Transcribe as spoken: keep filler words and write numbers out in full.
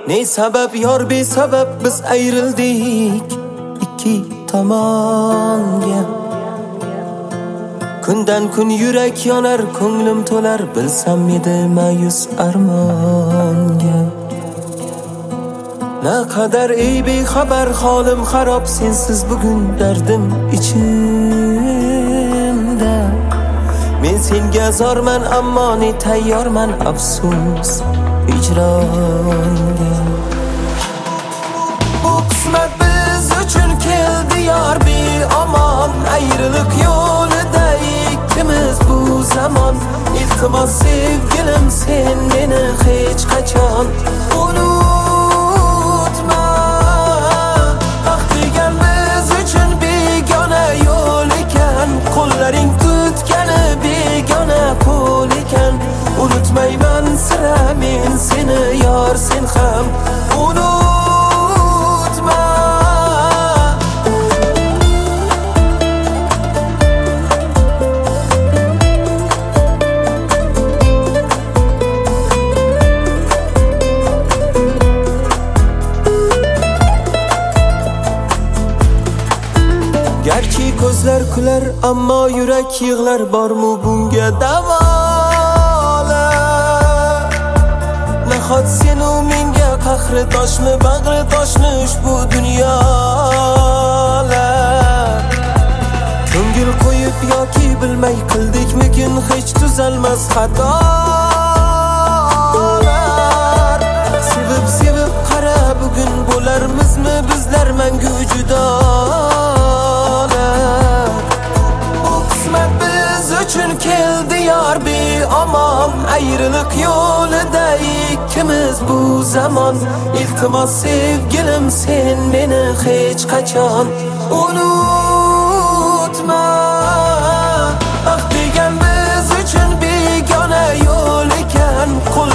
Ne sabab yor besabab biz ayrildik ikki tomonga. Kundan kun yurak yonar, ko'nglim to'lar, bilsam edi ma'yus armonga. Naqadar ey bexabar holim xarob, sensiz bugun dardim ichimda. Men senga zorman ammo ne tayyorman afsus hijronga. Bu qismat biz uchun keldi yor beomon, ayriliq yo'lida ikkimiz bu zamon. Iltimos sevgilim sen meni hech qachon unutma. Vaqt degan biz uchun begona yo'l ekan, qo'llaring tutgani begona qo'l ekan. Unutmayman sira men seni yor, sen ham unutma. Garchi ko'zlar kular ammo yurak yig'lar, bormi bunga davolar? Nahot sen u menga qahri toshmi, bag'ri toshmi ushbu dunyolar? Ko'ngil qo'yib yoki bilmay qildikmikin hech tuzalmas xatolar? Sevib sevib qara bugun bo'larmizmi bizlar mangu judolar? Bu qismat biz uchun keldi yor beomon, ayriliq yo'lida ikkimiz bu zamon. Iltimos sevgilim sen meni hech qachon unutma. Vaqt degan biz uchun begona yo'l ekan, qo'l